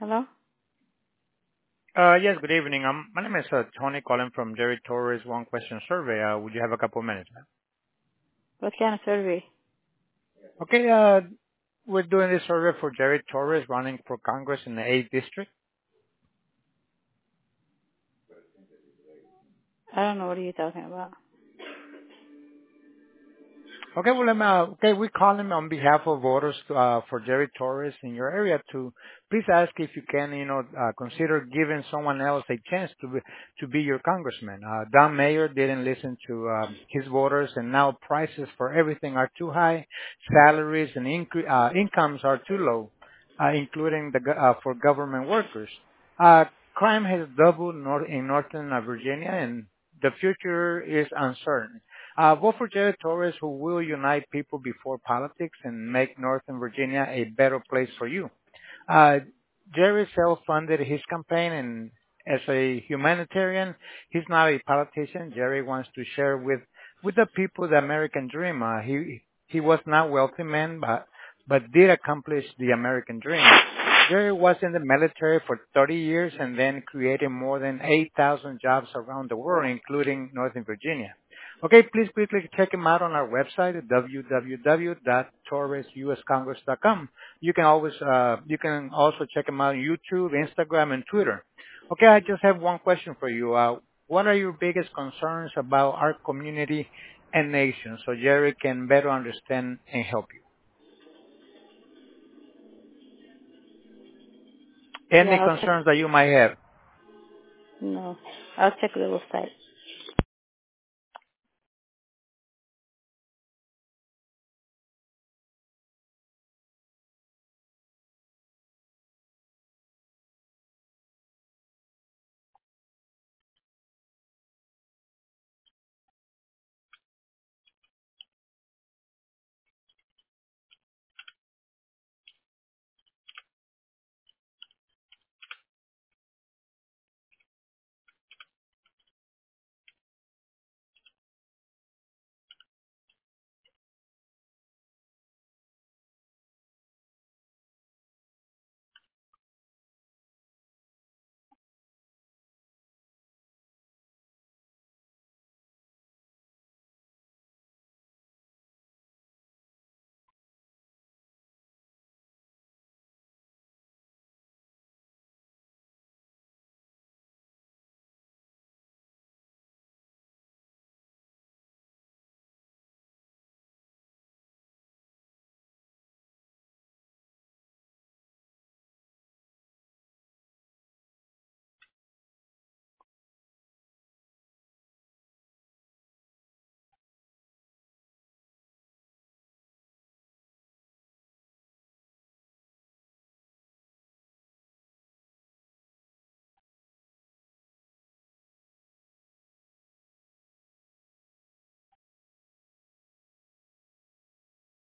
Hello? Yes, good evening. My name is Tony calling from Jerry Torres One Question Survey. Would you have a couple of minutes, ma'am? What kind of survey? Okay, we're doing this survey for Jerry Torres running for Congress in the 8th District. I don't know what are you talking about. Okay, well, we're calling on behalf of voters for Jerry Torres in your area to please ask if you can, consider giving someone else a chance to be your congressman. Don Mayer didn't listen to his voters, and now prices for everything are too high, salaries and incomes are too low, including for government workers. Crime has doubled in Northern Virginia, and the future is uncertain. Vote for Jerry Torres, who will unite people before politics and make Northern Virginia a better place for you. Uh, Jerry self-funded his campaign, and as a humanitarian, he's not a politician. Jerry wants to share with the people the American dream. He was not wealthy man, but did accomplish the American dream. Jerry was in the military for 30 years and then created more than 8,000 jobs around the world, including Northern Virginia. Okay, please quickly check him out on our website at www.torresuscongress.com. You can also check him out on YouTube, Instagram, and Twitter. Okay, I just have one question for you. What are your biggest concerns about our community and nation so Jerry can better understand and help you? Yeah, Any I'll check. concerns that you might have? No, I'll check the website.